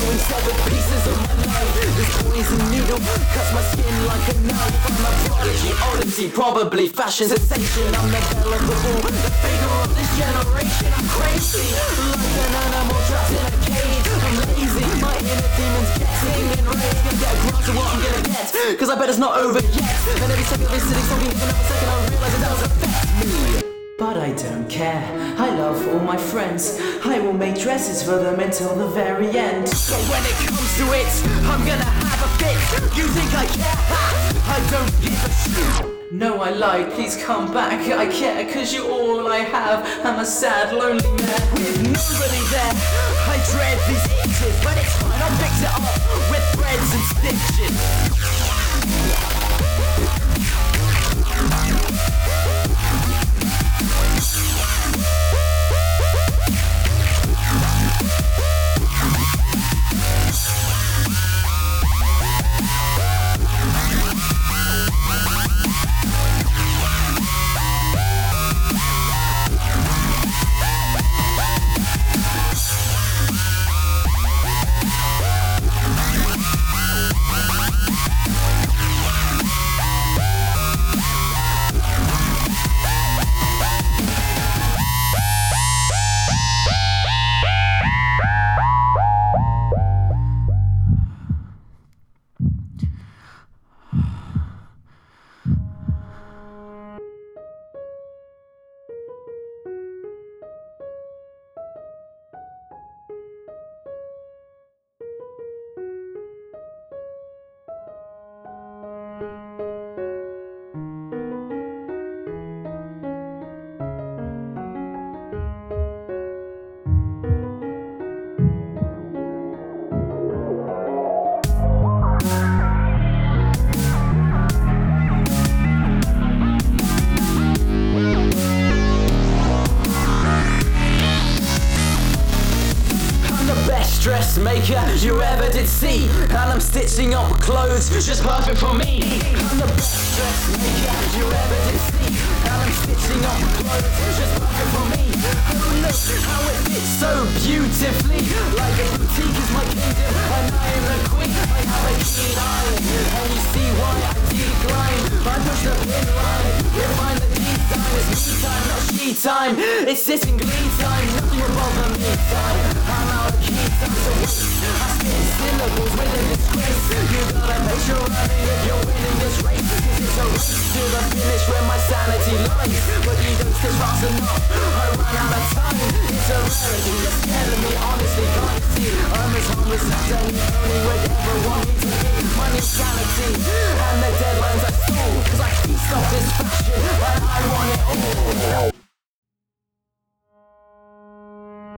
in severed pieces of my life. This poison needle cuts my skin like a knife. I'm a prodigy, oddity, probably fashion sensation. I'm the belle of the ball, the figure of this generation. I'm crazy, like an animal trapped in a cage. I'm lazy, my inner demon's getting enraged. Gonna get a grasp of what I'm gonna get, cause I bet it's not over yet. And every second of this sitting talking for another second, I realize it does affect me. But I don't care, I love all my friends. I will make dresses for them until the very end. But when it comes to it, I'm gonna have a fit. You think I care? Ha! I don't give a shit. No, I lied, please come back. I care, cause you're all I have. I'm a sad, lonely man with nobody there. I dread these itches, but it's fine, I'll fix it up with threads and stitches. Dressmaker you ever did see, and I'm stitching up clothes just perfect for me. I'm the best dressmaker you ever did see, and I'm stitching up clothes just perfect for me. Oh look how it fits so beautifully, like a boutique is my kingdom and I'm the queen. I have a keen eye, and you see why I decline. I push the pin line, refine the design. It's me time, not she time. It's sitting glee time, nothing will bother me time. I'm out of key time. I spit syllables with a disgrace. You gotta make sure if you're winning this race, cause it's a race to the finish where my sanity lies. But you don't stitch fast enough, I run out of time. It's a rarity, you're scaring me honestly.